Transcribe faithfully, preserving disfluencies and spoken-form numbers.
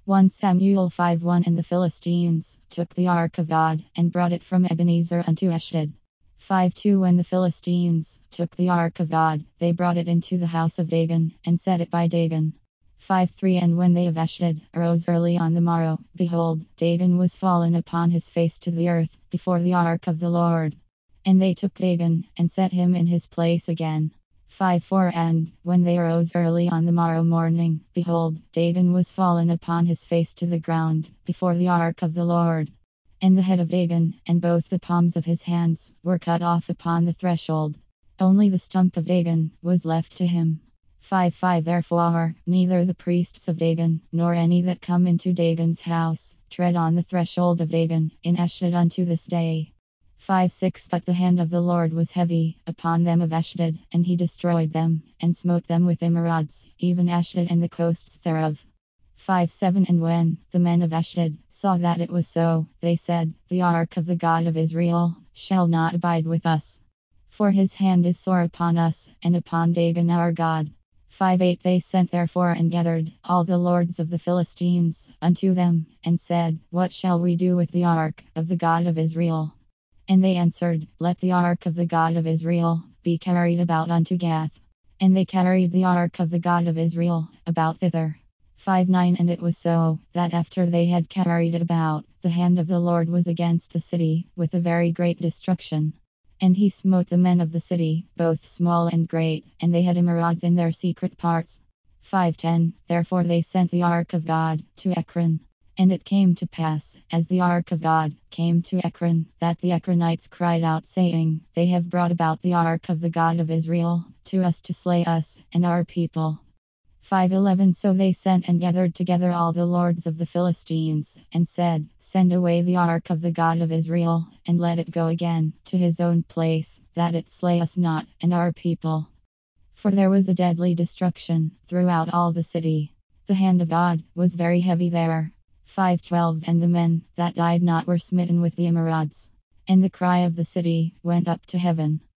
First Samuel five one. And the Philistines took the ark of God, and brought it from Ebenezer unto Ashdod. five two. When the Philistines took the ark of God, they brought it into the house of Dagon, and set it by Dagon. five three. And when they of Ashdod arose early on the morrow, behold, Dagon was fallen upon his face to the earth, before the ark of the Lord. And they took Dagon, and set him in his place again. five four. And when they arose early on the morrow morning, behold, Dagon was fallen upon his face to the ground, before the ark of the Lord. And the head of Dagon, and both the palms of his hands, were cut off upon the threshold. Only the stump of Dagon was left to him. five five. Therefore, neither the priests of Dagon, nor any that come into Dagon's house, tread on the threshold of Dagon, in Ashdod unto this day. five six. But the hand of the Lord was heavy upon them of Ashdod, and he destroyed them, and smote them with emerods, even Ashdod and the coasts thereof. five seven. And when the men of Ashdod saw that it was so, they said, The ark of the God of Israel shall not abide with us, for his hand is sore upon us, and upon Dagon our God. five eight. They sent therefore and gathered all the lords of the Philistines unto them, and said, What shall we do with the ark of the God of Israel? And they answered, Let the ark of the God of Israel be carried about unto Gath. And they carried the ark of the God of Israel about thither. five nine. And it was so, that after they had carried it about, the hand of the Lord was against the city, with a very great destruction. And he smote the men of the city, both small and great, and they had emerods in their secret parts. five ten. Therefore they sent the ark of God to Ekron. And it came to pass, as the ark of God came to Ekron, that the Ekronites cried out, saying, They have brought about the ark of the God of Israel to us to slay us and our people. five eleven. So they sent and gathered together all the lords of the Philistines, and said, Send away the ark of the God of Israel, and let it go again to his own place, that it slay us not and our people. For there was a deadly destruction throughout all the city. The hand of God was very heavy there. five twelve. And the men that died not were smitten with the emerods. And the cry of the city went up to heaven.